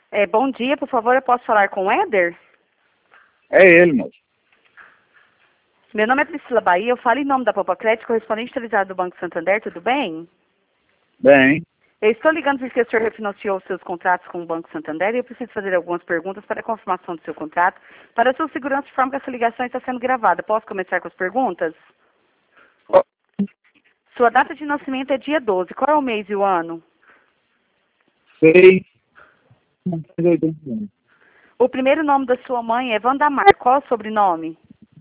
Bom dia, por favor, eu posso falar com o Éder? É ele, moço. Meu nome é Priscila Bahia, eu falo em nome da Poupa Crédito, correspondente atualizado do Banco Santander, tudo bem? Bem, Eu estou ligando porque o senhor refinanciou os seus contratos com o Banco Santander e eu preciso fazer algumas perguntas para a confirmação do seu contrato. Para a sua segurança, informo que essa ligação está sendo gravada. Posso começar com as perguntas? ó, Sua data de nascimento é dia 12. Qual é o mês e o ano? sei. 81. O primeiro nome da sua mãe é Vandamar. Qual é o sobrenome?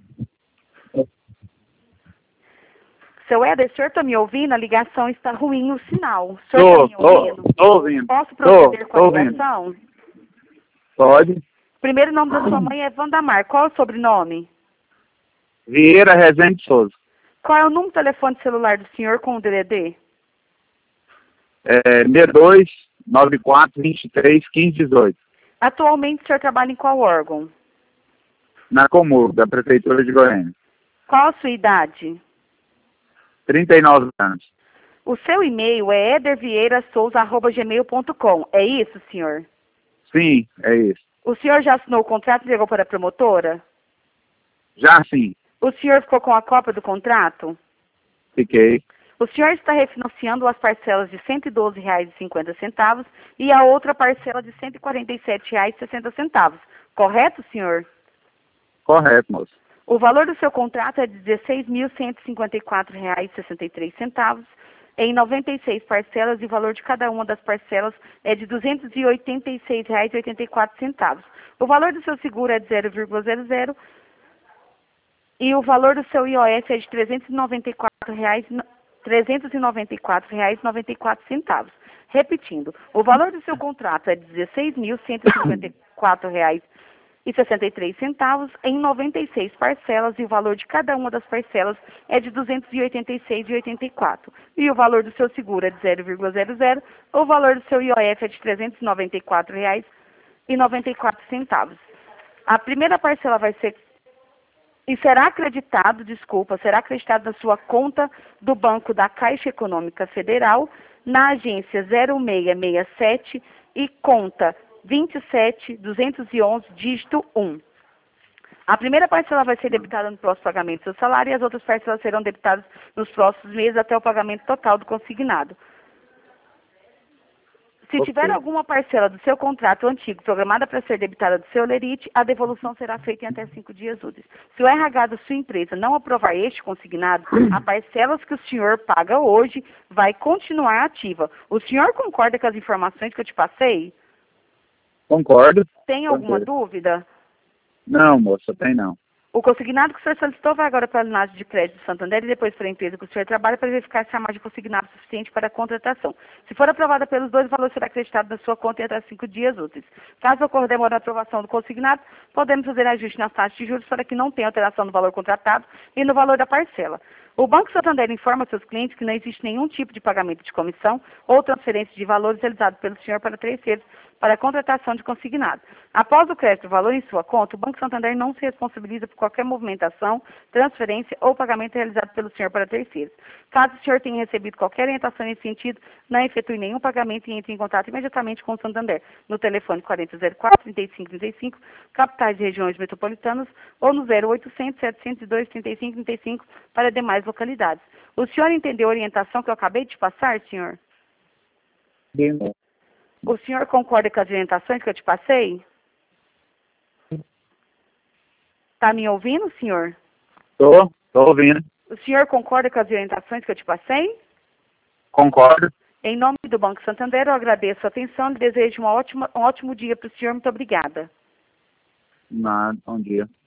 Seu Éder, o senhor está me ouvindo? A ligação está ruim, o sinal. O senhor está me ouvindo? Tô ouvindo. Posso proceder com a Tô ouvindo. ligação? Pode. O primeiro nome da sua mãe é Vandamar. Qual é o sobrenome? Vieira Rezende Souza. Qual é o número de telefone celular do senhor com o DDD? 62 94 23 15 18. Atualmente o senhor trabalha em qual órgão? Na Comur, da Prefeitura de Goiânia. Qual a sua idade? 39 anos. O seu e-mail é edervieirasouza@gmail.com. É isso, senhor? Sim, é isso. O senhor já assinou o contrato e entregou para a promotora? Já sim, O senhor ficou com a cópia do contrato? fiquei. O senhor está refinanciando as parcelas de R$ 112,50 e a outra parcela de R$ 147,60. Correto, senhor? Correto, moço. O valor do seu contrato é de R$ 16.154,63 em 96 parcelas e o valor de cada uma das parcelas é de R$ 286,84. O valor do seu seguro é de 0,00 e o valor do seu IOF é de R$ 394,94. Repetindo, o valor do seu contrato é de R$ 16.154,63 em 96 parcelas e o valor de cada uma das parcelas é de R$ 286,84. E o valor do seu seguro é de 0,00, o valor do seu IOF é de R$ 394,94. A primeira parcela vai ser e será acreditado na sua conta do Banco da Caixa Econômica Federal, na agência 0667 e conta 27211, dígito 1. A primeira parcela vai ser debitada no próximo pagamento do seu salário e as outras parcelas serão debitadas nos próximos meses até o pagamento total do consignado. Se tiver alguma parcela do seu contrato antigo programada para ser debitada do seu lerite, a devolução será feita em até 5 dias úteis. Se o RH da sua empresa não aprovar este consignado, a parcelas que o senhor paga hoje vai continuar ativa. O senhor concorda com as informações que eu te passei? Concordo. Tem alguma dúvida? Não, moça, tem não. O consignado que o senhor solicitou vai agora para a linhagem de crédito do Santander e depois para a empresa que o senhor trabalha para verificar se a margem de consignado é suficiente para a contratação. Se for aprovada pelos dois, o valor será acreditado na sua conta em até 5 dias úteis. Caso ocorra demora na aprovação do consignado, podemos fazer ajuste nas taxas de juros para que não tenha alteração no valor contratado e no valor da parcela. O Banco Santander informa seus clientes que não existe nenhum tipo de pagamento de comissão ou transferência de valores realizado pelo senhor para terceiros para a contratação de consignado. Após o crédito do valor em sua conta, o Banco Santander não se responsabiliza por qualquer movimentação, transferência ou pagamento realizado pelo senhor para terceiros. Caso o senhor tenha recebido qualquer orientação nesse sentido, não efetue nenhum pagamento e entre em contato imediatamente com o Santander no telefone 4004-3535, capitais e regiões metropolitanas, ou no 0800-702-3535 para demais localidades. O senhor entendeu a orientação que eu acabei de te passar, senhor? Bem, O senhor concorda com as orientações que eu te passei? Está me ouvindo, senhor? tô ouvindo. O senhor concorda com as orientações que eu te passei? Concordo. Em nome do Banco Santander, eu agradeço a atenção e desejo um ótimo dia para o senhor. Muito obrigada. Nada, bom dia.